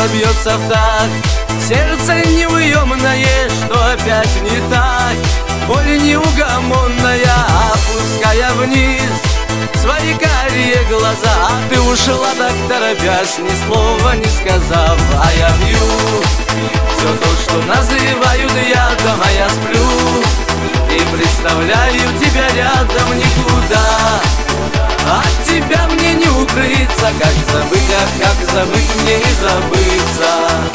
что бьется в такт, сердце неуемное, что опять не так. Боль неугомонная, опуская вниз свои карие глаза. А ты ушла так торопясь, ни слова не сказав. А я пью все то, что называют ядом, а я сплю и представляю тебя рядом никуда. От тебя мне не укрыться, как забыть, а как забыть мне и забыться.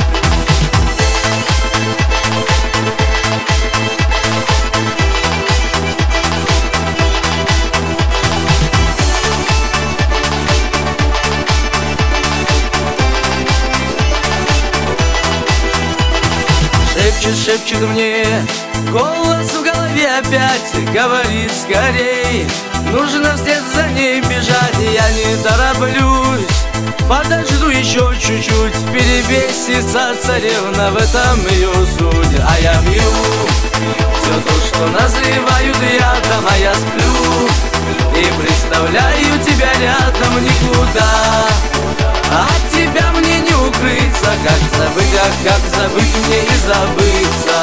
Шепчет мне голос в голове опять, говорит скорей, нужно вслед за ней бежать. Я не тороплюсь, подожду еще чуть-чуть, перебесится царевна, в этом ее суть. А я пью все то, что называют ядом, а я сплю и представляю тебя рядом никуда. От тебя мне не укрыться, как забыть, а как забыть мне и забыться.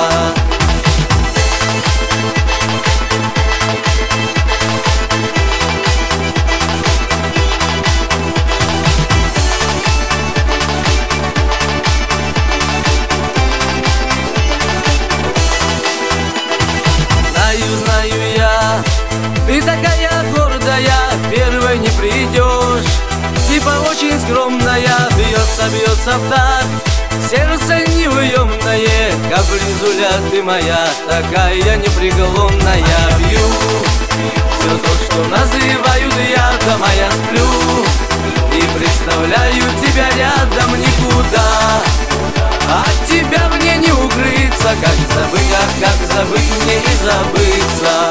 Знаю я, ты такая гордая, первой не придешь. Типа очень скромная, бьется в такт, сердце неуемное, капризуля ты моя, такая непреклонная. Бью все то, что называют ядом, а я сплю и представляю тебя рядом никуда. От тебя мне не укрыться, как забыть, а как забыть мне и забыться.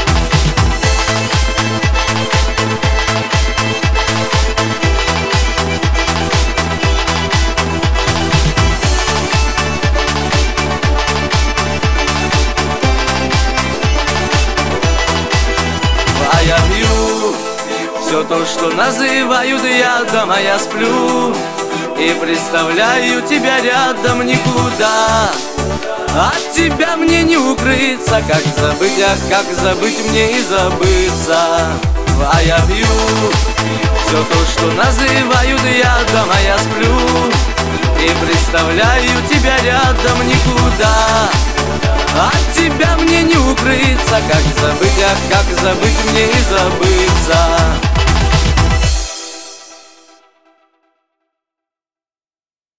А я пью все то, что называют ядом, а я сплю и представляю тебя рядом никуда. От тебя мне не укрыться, как забыть, а как забыть мне и забыться. А я пью все то, что называют ядом, а я сплю и представляю тебя рядом никуда. От тебя мне не укрыться, как забыть, а как забыть мне и забыть.